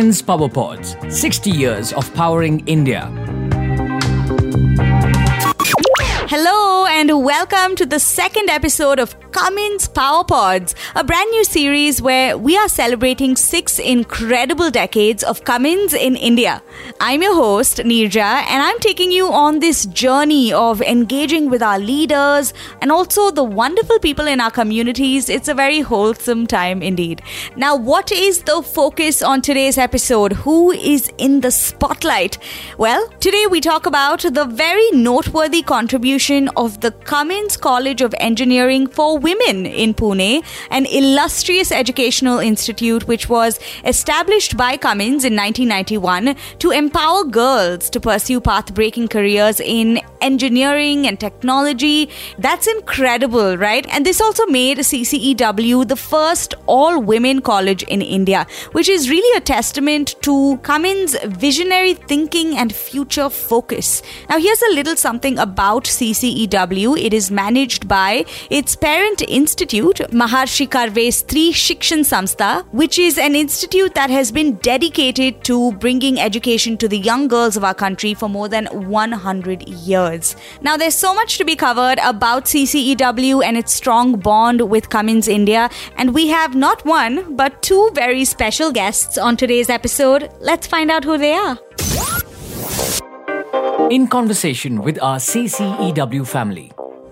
Cummins Power Pods, 60 years of powering India. Hello and welcome to the second episode of Cummins Power Pods, a brand new series where we are celebrating 6 incredible decades of Cummins in India. I'm your host, Neerja, and I'm taking you on this journey of engaging with our leaders and also the wonderful people in our communities. It's a very wholesome time indeed. Now, what is the focus on today's episode? Who is in the spotlight? Well, today we talk about the very noteworthy contribution of the Cummins College of Engineering for Women in Pune, an illustrious educational institute which was established by Cummins in 1991 to empower girls to pursue path-breaking careers in engineering and technology. That's incredible, right? And this also made CCEW the first all-women college in India, which is really a testament to Cummins' visionary thinking and future focus. Now, here's a little something about CCEW. It is managed by its parent institute, Maharshi Karve Stri Shikshan Samstha, which is an institute that has been dedicated to bringing education to the young girls of our country for more than 100 years. Now, there's so much to be covered about CCEW and its strong bond with Cummins India, and we have not one, but 2 very special guests on today's episode. Let's find out who they are. In conversation with our CCEW family.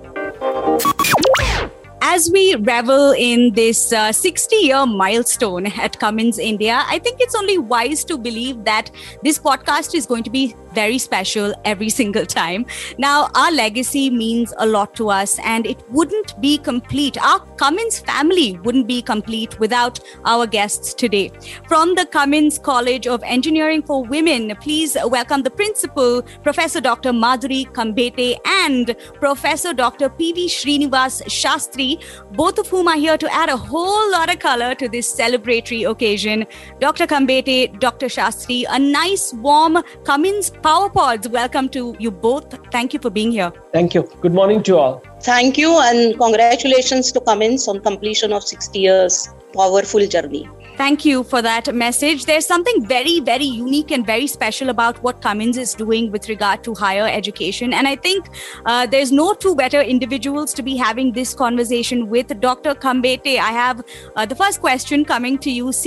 As we revel in this 60-year milestone at Cummins India, I think it's only wise to believe that this podcast is going to be very special every single time. Now, our legacy means a lot to us, and it wouldn't be complete. Our Cummins family wouldn't be complete without our guests today. From the Cummins College of Engineering for Women, please welcome the principal, Professor Dr. Madhuri Kambete, and Professor Dr. P.V. Srinivas Shastri, both of whom are here to add a whole lot of color to this celebratory occasion. Dr. Kambete, Dr. Shastri, a nice, warm Cummins Power Pods. Welcome to you both. Thank you for being here. Thank you. Good morning to all. Thank you and congratulations to Cummins on completion of 60 years powerful journey. Thank you for that message. There's something very, very unique and very special about what Cummins is doing with regard to higher education. And I think there's no 2 better individuals to be having this conversation with. Dr. Kambete, I have the first question coming to you.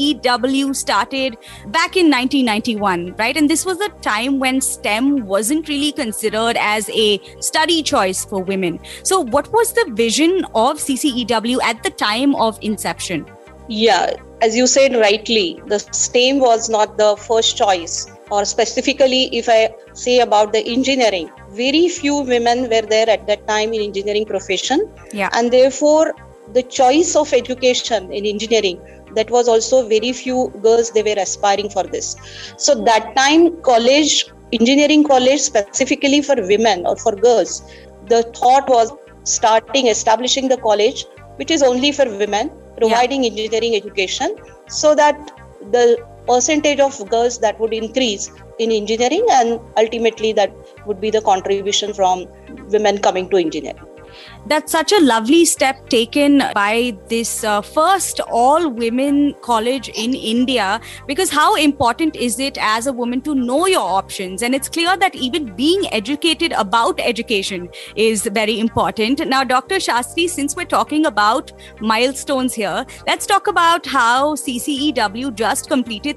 CCEW started back in 1991, right? And this was a time when STEM wasn't really considered as a study choice for women. So what was the vision of CCEW at the time of inception? Yeah, as you said rightly, the STEM was not the first choice, or specifically if I say about the engineering, very few women were there at that time in engineering profession. Yeah. And therefore the choice of education in engineering, that was also very few girls, they were aspiring for this. So that time engineering college specifically for women or for girls, the thought was establishing the college which is only for women, providing engineering education, so that the percentage of girls that would increase in engineering, and ultimately that would be the contribution from women coming to engineering. That's such a lovely step taken by this first all-women college in India, because how important is it as a woman to know your options? And it's clear that even being educated about education is very important. Now, Dr. Shastri, since we're talking about milestones here, let's talk about how CCEW just completed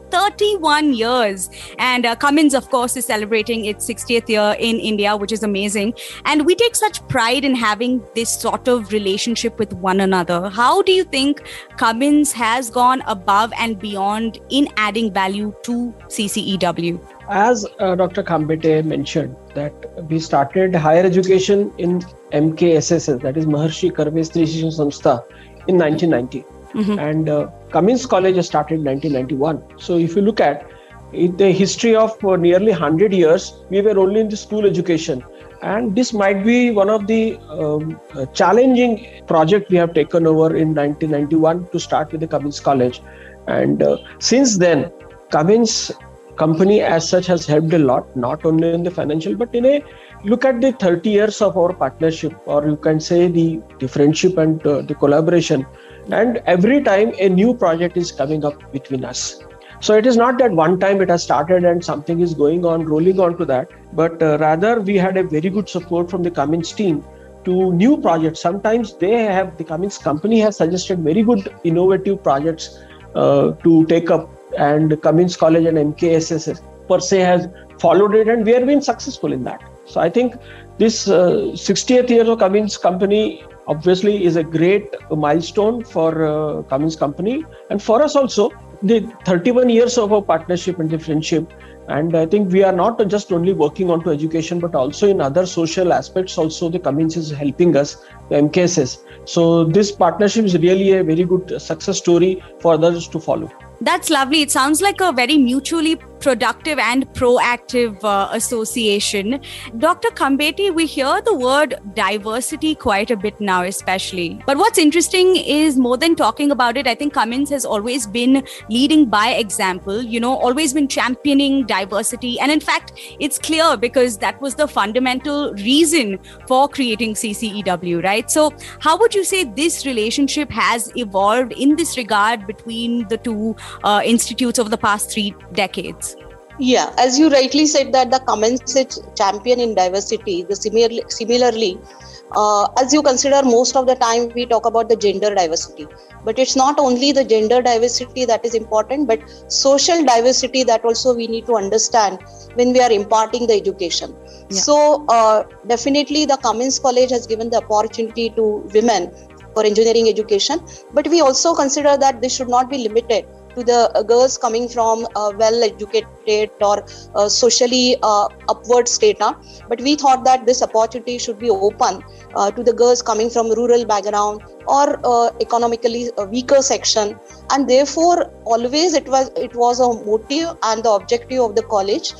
31 years. And Cummins, of course, is celebrating its 60th year in India, which is amazing. And we take such pride in having this sort of relationship with one another. How do you think Cummins has gone above and beyond in adding value to CCEW? As Dr. Kambete mentioned, that we started higher education in MKSSS, that is Maharshi Karve Stri Shikshan Samstha, in 1990. Mm-hmm. And Cummins College started in 1991. So if you look at the history of nearly 100 years, we were only in the school education. And this might be one of the challenging project we have taken over in 1991 to start with the Cummins College. And since then, Cummins company as such has helped a lot, not only in the financial, but in a look at the 30 years of our partnership, or you can say the friendship and the collaboration. And every time a new project is coming up between us. So it is not that one time it has started and something is going on, rolling on to that, but rather we had a very good support from the Cummins team to new projects. Sometimes the Cummins company has suggested very good innovative projects to take up, and Cummins College and MKSS per se has followed it, and we have been successful in that. So I think this 60th year of Cummins company obviously is a great milestone for Cummins company, and for us also the 31 years of our partnership and the friendship. And I think we are not just only working on to education, but also in other social aspects also the Cummins is helping us, the MKSS. So this partnership is really a very good success story for others to follow. That's lovely. It sounds like a very mutually productive and proactive association. Dr. Khambete, we hear the word diversity quite a bit now, especially. But what's interesting is, more than talking about it, I think Cummins has always been leading by example, always been championing diversity. And in fact, it's clear because that was the fundamental reason for creating CCEW, right? So how would you say this relationship has evolved in this regard between the two institutes over the past 3 decades? Yeah, as you rightly said that the Cummins is champion in diversity. Similarly, as you consider, most of the time we talk about the gender diversity, but it's not only the gender diversity that is important, but social diversity that also we need to understand when we are imparting the education. Yeah. So definitely the Cummins College has given the opportunity to women for engineering education, but we also consider that this should not be limited to the girls coming from well-educated or socially upward strata. But we thought that this opportunity should be open to the girls coming from rural background or economically weaker section. And therefore, always it was a motive and the objective of the college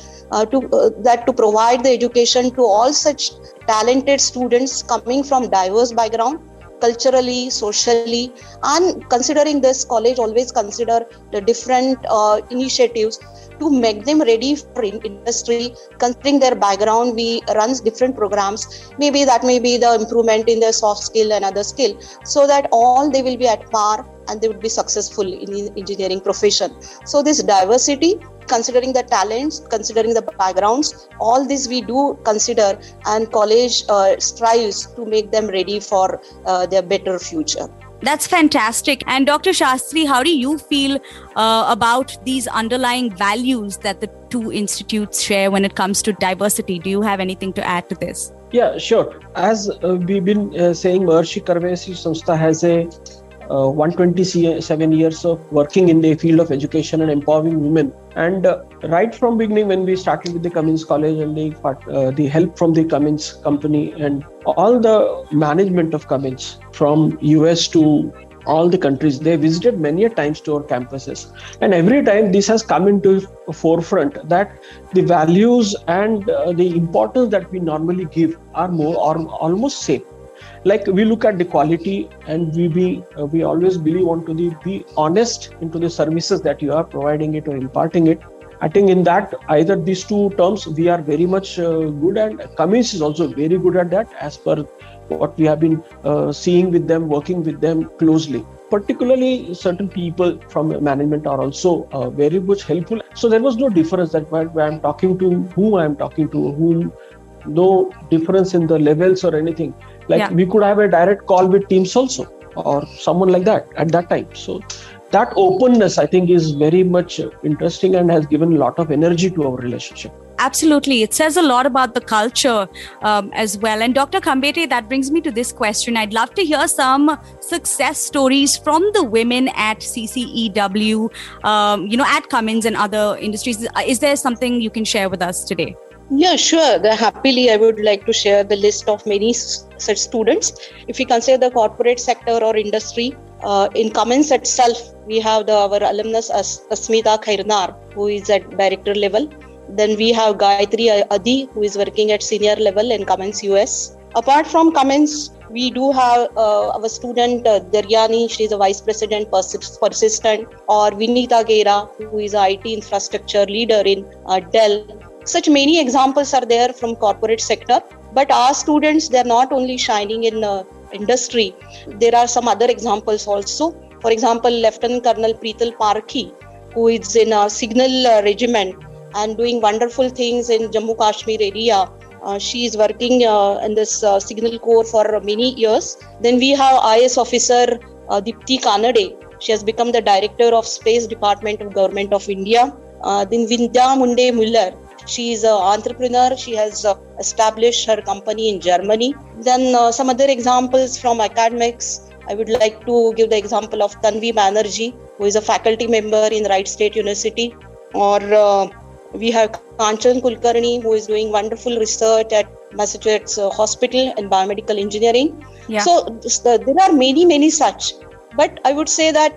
to provide the education to all such talented students coming from diverse background, culturally, socially. And considering this, college always consider the different initiatives to make them ready for industry. Considering their background, we run different programs. Maybe that may be the improvement in their soft skill and other skill, so that all they will be at par and they would be successful in the engineering profession. So this diversity, considering the talents, considering the backgrounds, all this we do consider, and college strives to make them ready for their better future. That's fantastic. And Dr. Shastri, how do you feel about these underlying values that the two institutes share when it comes to diversity? Do you have anything to add to this? Yeah, sure. As we've been saying, Maharshi Karve Srishi Samstha has a 127 years of working in the field of education and empowering women. And right from beginning, when we started with the Cummins College and the help from the Cummins company and all the management of Cummins from US to all the countries, they visited many times to our campuses. And every time this has come into forefront that the values and the importance that we normally give are more or almost same. Like we look at the quality, and we always believe on to be honest into the services that you are providing it or imparting it. I think in that, either these two terms we are very much good, and Cummins is also very good at that, as per what we have been seeing with them, working with them closely. Particularly certain people from management are also very much helpful. So there was no difference that when I am talking to whom I am talking to, whom, no difference in the levels or anything. We could have a direct call with Teams also, or someone like that at that time. So that openness, I think, is very much interesting and has given a lot of energy to our relationship. Absolutely. It says a lot about the culture as well. And Dr. Khambete, that brings me to this question. I'd love to hear some success stories from the women at CCEW, at Cummins and other industries. Is there something you can share with us today? Yeah, sure. Happily, I would like to share the list of many such students. If we consider the corporate sector or industry, in Cummins itself, we have our alumnus Asmita Khairnar, who is at director level. Then we have Gayatri Adi, who is working at senior level in Cummins US. Apart from Cummins, we do have our student Daryani, she is a vice president persistent, or Vinita Gera, who is an IT infrastructure leader in Dell. Such many examples are there from corporate sector, but our students, they're not only shining in industry. There are some other examples also. For example, Lieutenant Colonel Preetal Parkhi, who is in a signal regiment and doing wonderful things in Jammu Kashmir area. She is working in this signal corps for many years. Then we have IAS officer Dipti Kanade. She has become the director of Space Department of Government of India. Then Vindya Munde Muller. She is an entrepreneur. She has established her company in Germany. Then some other examples from academics. I would like to give the example of Tanvi Banerjee, who is a faculty member in Wright State University. Or we have Kanchan Kulkarni, who is doing wonderful research at Massachusetts Hospital in biomedical engineering. Yeah. So there are many such. But I would say that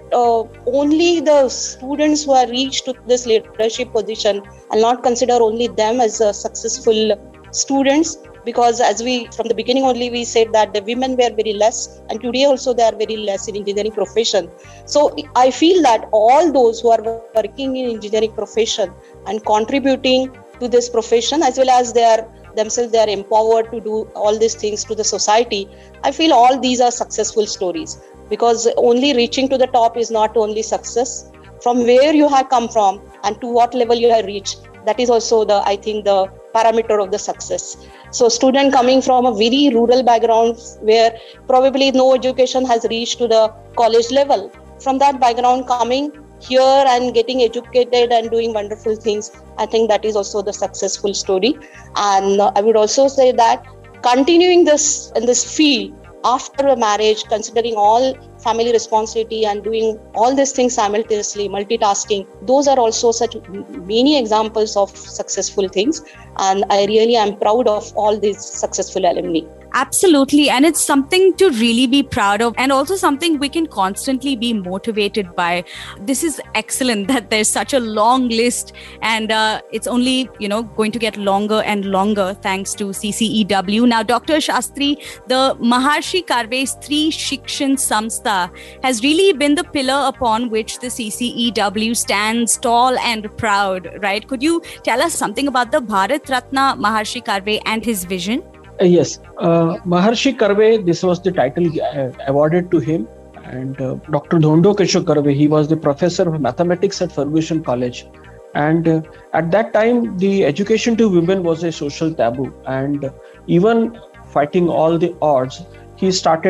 only the students who are reached to this leadership position, I'll not consider only them as successful students, because as we, from the beginning only, we said that the women were very less, and today also they are very less in engineering profession. So I feel that all those who are working in engineering profession and contributing to this profession, as well as they are empowered to do all these things to the society, I feel all these are successful stories. Because only reaching to the top is not only success. From where you have come from and to what level you have reached, that is also the parameter of the success. So student coming from a very rural background where probably no education has reached to the college level, from that background coming here and getting educated and doing wonderful things, I think that is also the successful story. And I would also say that continuing this in this field after a marriage, considering all family responsibility and doing all these things simultaneously, multitasking, those are also such many examples of successful things. And I really am proud of all these successful alumni. Absolutely. And it's something to really be proud of, and also something we can constantly be motivated by. This is excellent that there's such a long list, and it's only, going to get longer and longer thanks to CCEW. Now, Dr. Shastri, the Maharshi Karve Stri Shikshan Samstha has really been the pillar upon which the CCEW stands tall and proud, right? Could you tell us something about the Bharat Ratna Maharshi Karve and his vision? Yes, Maharshi Karve, this was the title awarded to him, and Dr. Dhondo Keshwar Karve, he was the professor of mathematics at Ferguson College, and at that time the education to women was a social taboo, and even fighting all the odds, he thought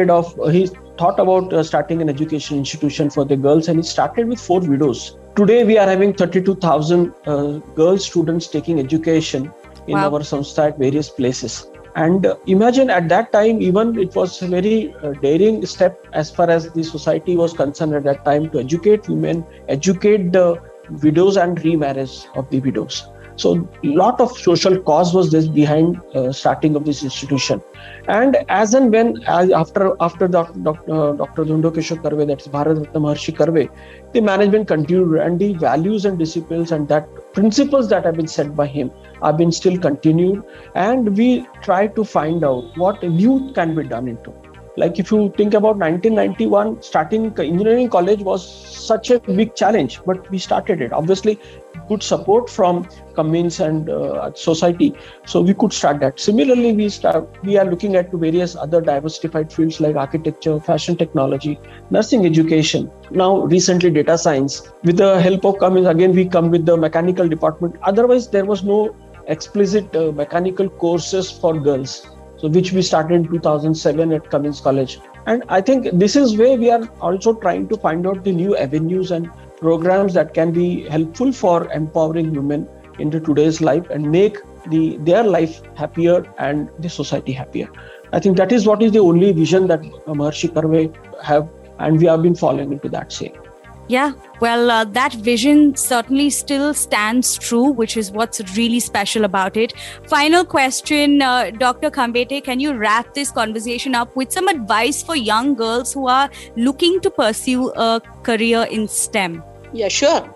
about starting an education institution for the girls, and he started with 4 widows. Today we are having 32,000 girl students taking education in our samstha at various places. And imagine at that time, even it was a very daring step as far as the society was concerned at that time, to educate women, educate the widows and remarriage of the widows. So a lot of social cause was this behind starting of this institution. And as and when, after Dr. Dhondo Keshwar Karve, that's Bharat Ratna Maharshi Karve, the management continued, and the values and disciplines and that principles that have been set by him have been still continued. And we try to find out what new can be done into. Like if you think about 1991, starting engineering college was such a big challenge, but we started it. Obviously, good support from Cummins and society, so we could start that. Similarly, we are looking at various other diversified fields like architecture, fashion technology, nursing education. Now, recently, data science. With the help of Cummins, again we come with the mechanical department. Otherwise, there was no explicit mechanical courses for girls. So which we started in 2007 at Cummins College. And I think this is where we are also trying to find out the new avenues and programs that can be helpful for empowering women into today's life and make their life happier and the society happier. I think that is what is the only vision that Maharshi Karve have, and we have been following into that same. Yeah, well, that vision certainly still stands true, which is what's really special about it. Final question, Dr. Khambete, can you wrap this conversation up with some advice for young girls who are looking to pursue a career in STEM? Yeah, sure.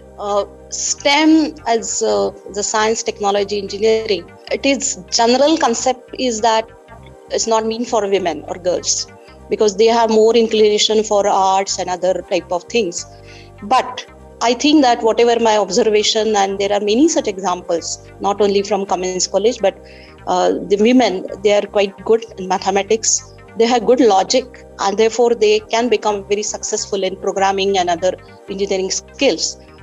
STEM as the science, technology, engineering, its general concept is that it's not meant for women or girls, because they have more inclination for arts and other type of things. But I think that whatever my observation, and there are many such examples, not only from Cummins College, but the women, they are quite good in mathematics. They have good logic, and therefore they can become very successful in programming and other engineering skills.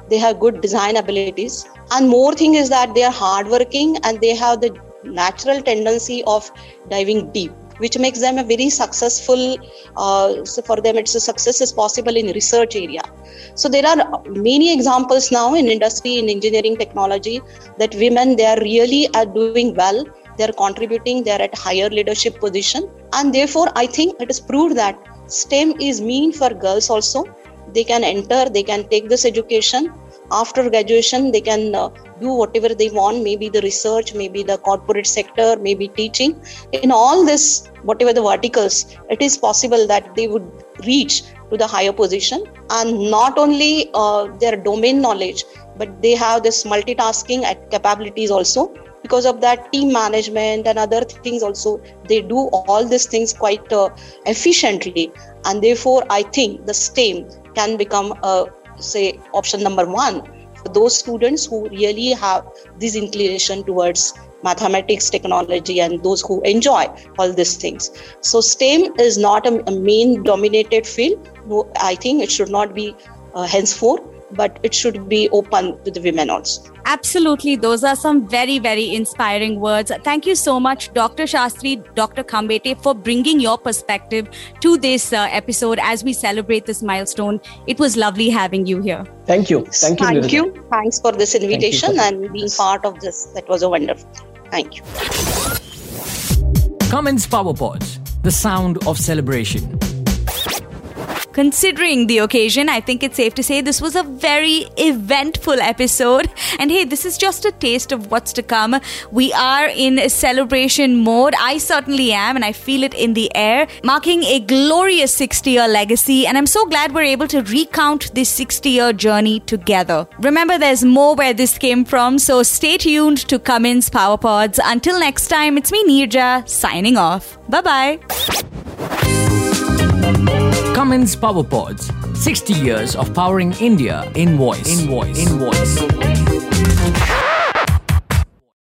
they have good design abilities, and more thing is that they are hardworking and they have the natural tendency of diving deep, which makes them a very successful, so for them it's a success is possible in research area. So there are many examples now in industry, in engineering technology, that women, they are really doing well, they are contributing, they are at higher leadership position, and therefore I think it is proved that STEM is mean for girls also. They can enter, they can take this education. After graduation, they can do whatever they want, maybe the research, maybe the corporate sector, maybe teaching. In all this, whatever the verticals, it is possible that they would reach to the higher position. And not only their domain knowledge, but they have this multitasking capabilities also. Because of that, team management and other things also, they do all these things quite efficiently. And therefore, I think the STEM can become say option number one for those students who really have this inclination towards mathematics, technology, and those who enjoy all these things. So STEM is not a main dominated field. No, I think it should not be henceforth, but it should be open to the women also. Absolutely. Those are some very, very inspiring words. Thank you so much, Dr. Shastri, Dr. Khambete, for bringing your perspective to this episode as we celebrate this milestone. It was lovely having you here. Thank you. Thank you. Thank you. Thanks for this invitation and being part of this. That was a wonderful. Thank you. Cummins Power Pods, the sound of celebration. Considering the occasion, I think it's safe to say this was a very eventful episode. And hey, this is just a taste of what's to come. We are in celebration mode. I certainly am, and I feel it in the air, marking a glorious 60-year legacy. And I'm so glad we're able to recount this 60-year journey together. Remember, there's more where this came from, so stay tuned to Cummins Power Pods. Until next time, it's me, Neerja, signing off. Bye-bye. Cummins Power Pods, 60 years of powering India in voice.